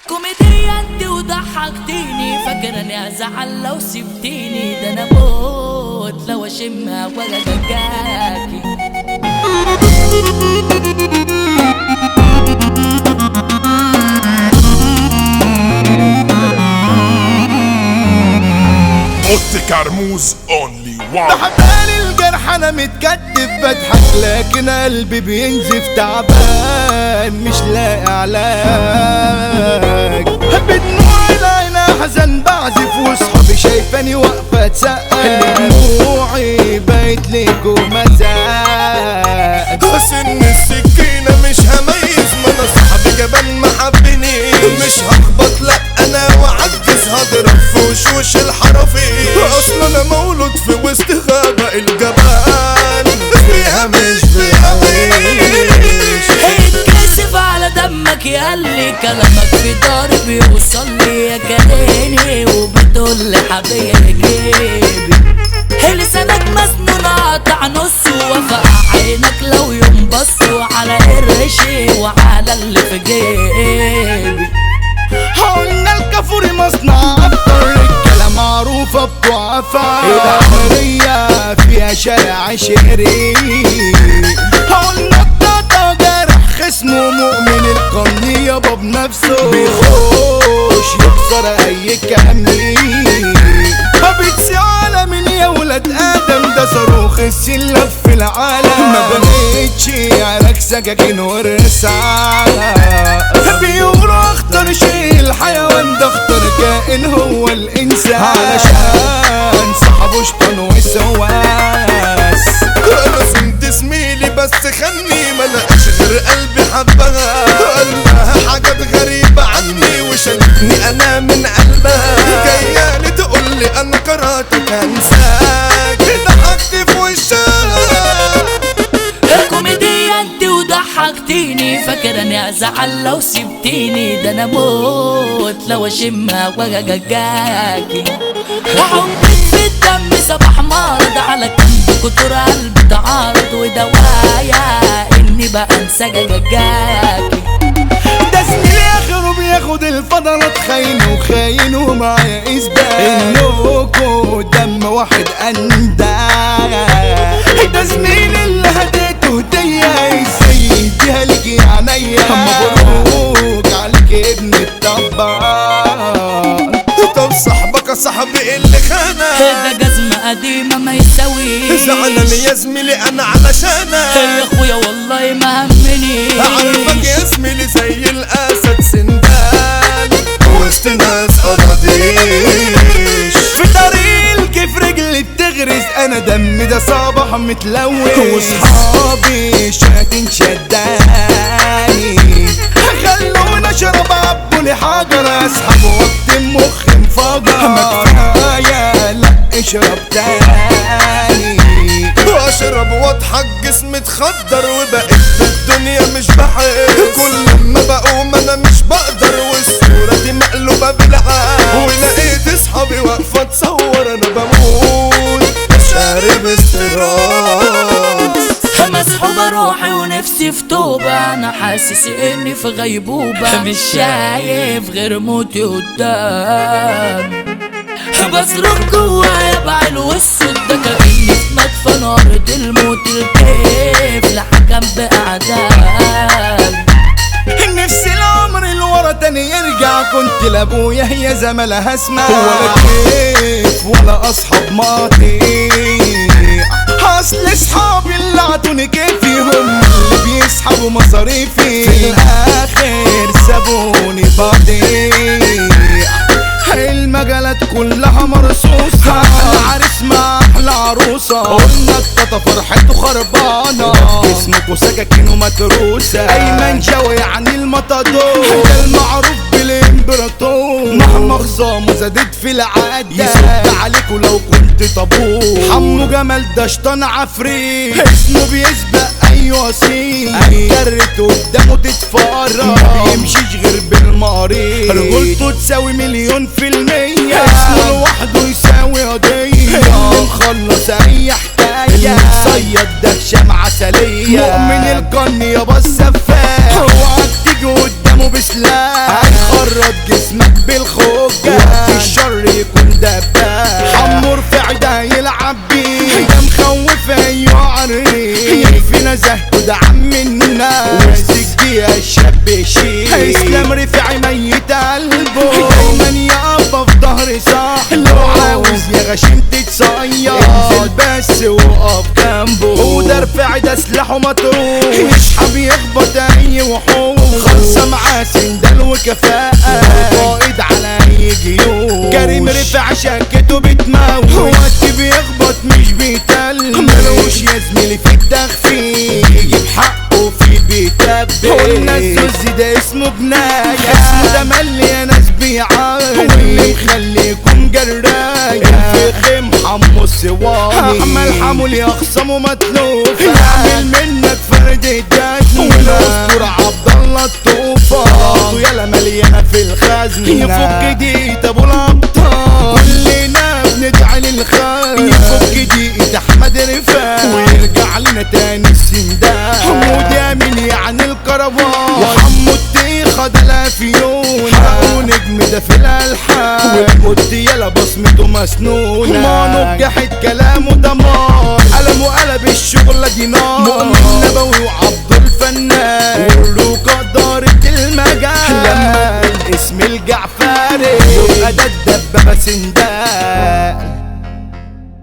كوميديا انت وضحكتيني، فاكرة اني ازعل لو سبتيني، ده انا موت لو اشمها ولا دجاكي. اوضتي كرموز اونلي وان. بحبالي الجرح انا متكتف بضحك لكن قلبي بينزف تعبان مش لاقي علاج. بدموع العين احزن بعزف واصحابي شايفاني واقفه تسقف، دموعي بقت ليكو مزاج. سن السكينة مش هميز، ما انا صاحبي جبان ما حبنيش. مش هخبط لا انا وعجز، هضرب في وشوش الحرافيش. اصلا انا مولود في وسط غابة الجبان فيها مش بيعيش. اتكسف على دمك ياللي كلامك في داري بيوصل لي يا كلامي، وبتقول لي حبيبي جيبي لسانك مسنون قطع نص، وفق عينك لو يوم بصوا على قرشي وعلى اللي في جيبي. قلنا الكافوري مصنع افطر، رجاله معروفه بتوع عفا، العمريه فيها شارع شهري. قلنا الطاطا جرح خصمه مؤمن القني يابا بنفسه، بيخش يكسر اي كمين. بيتسي عالمين يا ولاد ادم، ده صاروخ السين لف العالم. ما بقتش عرك سكاكين ورسالة، بيقولوا اخطر شيء الحيوان، ده اخطر كائن هو الانسان، علشان صاحبه شطان وسواس. انا سنت زميلي بس خني، ملقاش غير قلبي حبها. قالها حاجات غريبة عني وشالتني انا من قلبها. جايالي تقولي انا كرهتك انساك، ضحكت في وشها. كوميديا انت وضحكتيني، فاكرة اني ازعل لو سبتيني، ده انا موت لو اشمها ولا جاكي. حبك في الدم صباح مرض، على كم كتر قلبي تعارض، ودوايا اني بقى انسى جاكي. ده زميلي اخره بياخد الفضلات، خاينه وخاين ومعايا اثبات انكوا دم واحد انداغ. ده زميلي اللي هديته هديه ازاي يديها لك يا عينيا، مبروك عليك ابن الطباخ. طب صاحبك يا صاحبي اللي خانك، ده جزمة قديمة ما يساويش، زعلان يا زميلي انا علشانك. يا اخويا والله ما همني، عارفك يا زميلي زي الاسد سندان وسط ناس اراضيش. في طريق الكيف رجلي بتغرز، انا دمي ده صباح متلوث، واصحابي شادين شداني. خلونا اشرب عبولي حجر، اسحب وقت المخ انفجر. ما كفايه لا اشرب تاني، واشرب واضحك جسمي اتخدر، وبقيت في الدنيا مش بحس. كل ما بقوم انا مش بقدر، والصورة دي مقلوبة بالعاد. ولقيت اصحابي واقفة تصور انا بموت شارب استراس. مسحوبة روحي ونفسي في توبة، أنا حاسس إني في غيبوبة، مش شايف غير موتي قدام. بصرخ جوايا بعيل والصوت ده كأني في مدفن أرض الموت، الكيف لحكم بأعدام. نفسي العمر لورا تاني يرجع، كنت لابويا هي زمالها اسمع، ولا كيف ولا اصحاب ماضي. اصل اصحابي اللي عطوني كيفي هم اللي بيسحبوا مصاريفي، في الاخر سابوني بضيع. المجالات كلها مرصوصة، العريس مع احلى عروسة، قلنا التاتا فرحته خربانة، اسمكوا سكاكين ومتروسة. ايمن جوي يعني المطادور، ده المعروف بالامبراطور، مهما خصامه زادت في العادة يسد عليكوا لو كنت طابور. حمو جمال ده شطان عفريت، اسمه بيسبق اي وصيل، اتجرت قدامه تتفرج، ما بيمشيش غير بالمريض، رجولته تساوي 100%، اسمه لوحده يساوي قضية، اللي مخلص اي حكاية، المصيد ده شمعة عسلية، مؤمن القن يابا السفاح، اوعك تيجي قدامه بسلاح. يبرد جسمك بالخوجة وقت الشر يكون دباب حمو رفاعي ده يلعب بيه ده مخوف ايوه عريق يكفي نزهته ده عم الناس وسجيها الشاب شيك اسلام رفاعي ميت قلبه دايما يقف في ظهر صاحبه لو عاوز يا غشيم تتصيد انزل بس وقف جنبه وده رفاعي ده سلاحه مطروح يسحب يخبط اي وحوش خلصة معاه سندال وكفاءة قائد على اي جيوش كريم رفاعي شنكته بتموت وقت بيخبط مش بيتل ملوش يا زميلي في التخفيف يجيب حقه في بيتبل قلنا الزوزي ده اسمه جناية اسمه ده ملي يا ناس بيعاية واللي مخليكم جراية الفخم حمو السواني احمل حمول يا خصمه متلوف يعمل منك فرد الدجن والاسطورة عبد الله الطوفان يالا مليانة في الخزنة يفك ديت ابو الابطال كلنا بندعي للخير يفك ديت احمد رفاعي ويرجع لنا تاني السندان حمود يامين يعني الكروان وحمو التيخة ده الافيون ونجم ده في الالحان والمد يالا بصمته مسنونة ما نجحت كلامه دمار قلمه قلب الشغلة دي نار مؤمن نبوي وعبد الفنان والروكة دارت المجال لما الاسم الجعفري يبقى ده الدبابة سندان